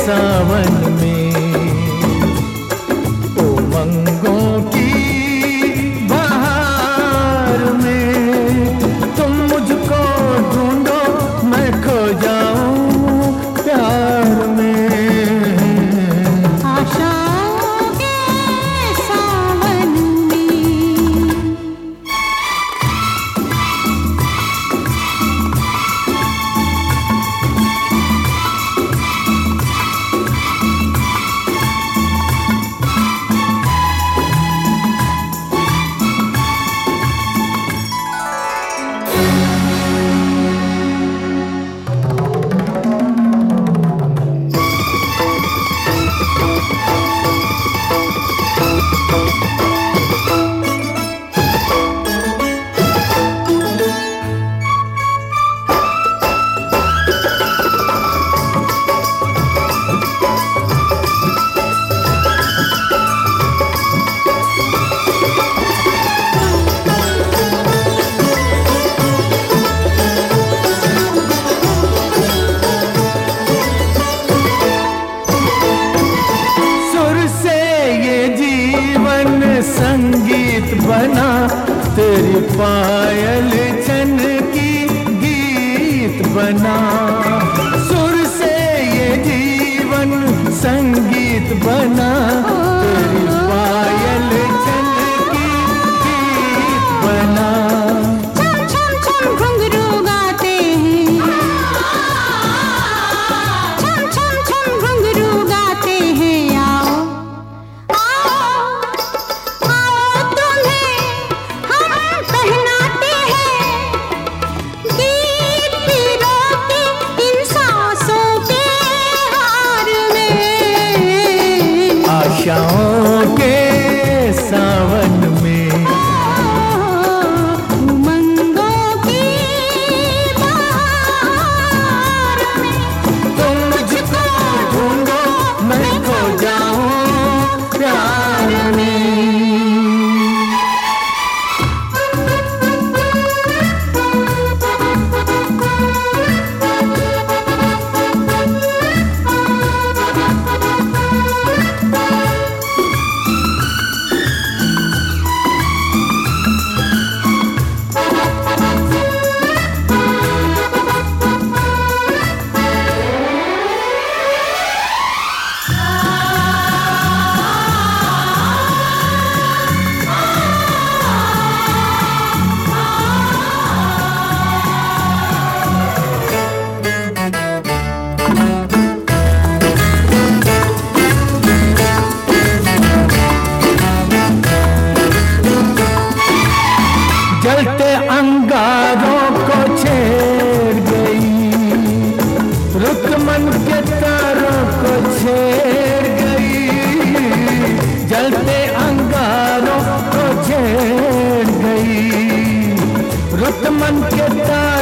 सावन में, उमंगों की बहार में तुम मुझको ढूंढो, मैं खो जाऊं प्यार में। आशाओं के सावन में। संगीत बना तेरी पायल छन की गीत बना, सुर से ये जीवन संगीत बना तेरी पायल छन की गीत बना। छम छम छम घुंघरू गाते हैं, छम छम छम घुंघरू गाते हैं। आओ आशाओं के सावन में, उमंगों की बहार में तुम मुझको ढूंढो, मैं खो जाऊं प्यार में। जलते अंगारों को छेड़ गई, रुत मन के तारों को छेड़ गई, जलते अंगारों को छेड़ गई, रुत मन के तारों